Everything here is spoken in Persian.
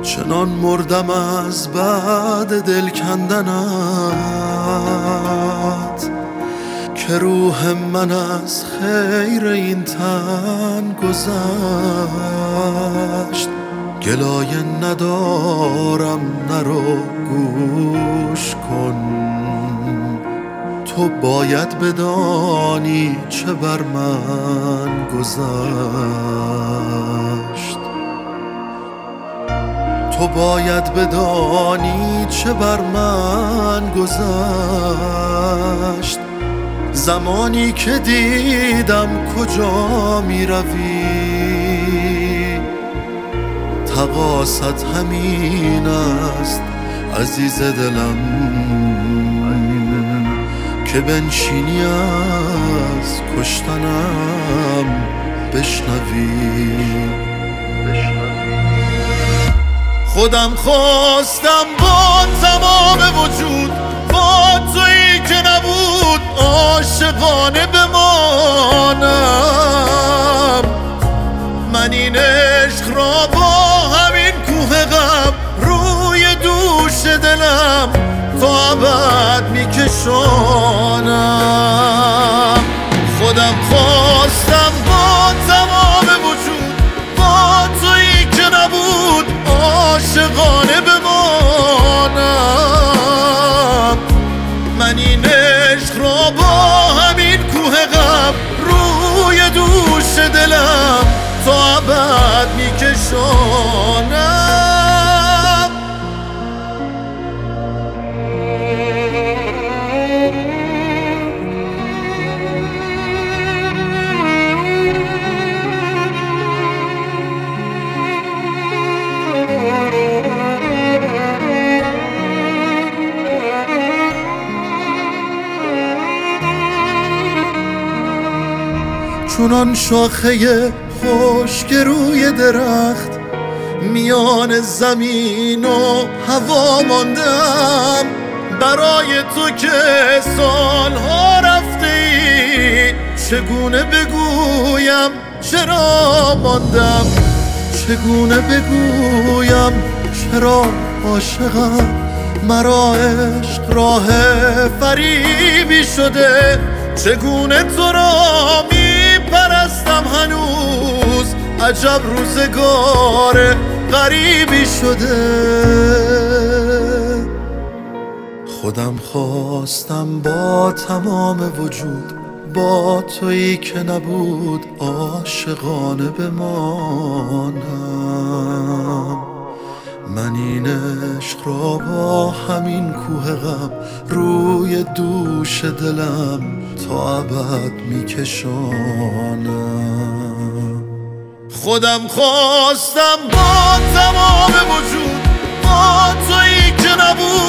چنان مردم از بعد دل کندنت که روح من از خیر این تن گذشت. گلایه ندارم نرو گوش کن، تو باید بدانی چه بر من گذشت. تو باید بدانی چه بر من گذشت. زمانی که دیدم کجا می روی، تقاصت همین است عزیز دلم که بنشینی از کشتنم بشنوی. خودم خواستم با تمام وجود با تویی که نبود عاشقانه بمانم. من این عشق را با همین کوه غم روی دوش دلم تا ابد میکشانم. خودم خواستم با تمام وجود با تویی که نبود عاشقانه بمانم. من این عشق را با همین کوه غم روی دوش دلم تا ابد میکشانم. چونان شاخه خشک روی درخت میان زمین و هوا ماندم. برای تو که سالها رفته ای چگونه بگویم چرا ماندم. چگونه بگویم چرا عاشقم. مرا عشق راه فریبی شده. چگونه تو را پرستم هنوز عجب روزگار غریبی شده. خودم خواستم با تمام وجود با تویی که نبود عاشقانه بمانم. من این عشق را با همین کوه غم روی دوش دلم تا ابد میکشانم. خودم خواستم با تمام وجود با تویی که نبود